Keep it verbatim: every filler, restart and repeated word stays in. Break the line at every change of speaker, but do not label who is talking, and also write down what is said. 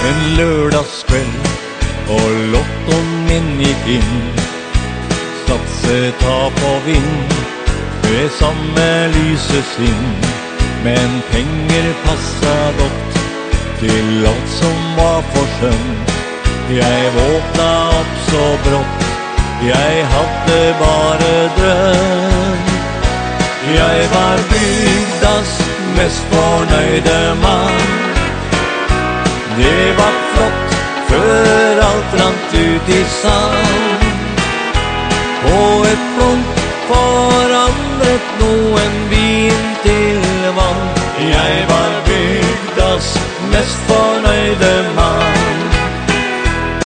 En lørdagskveld og lottoen min gikk inn. Satse tap og vinn ved samme lyse svinn. Men penger passet godt til alt som var for skjønt. Jeg våkna opp så brått, jeg hadde bare drømt. Jeg var bygdas mest fornøyde mann. Det var flott før alt rant ut i sand. På et plunk forandret noen vin til vann. Jeg var bygdas mest fornøyde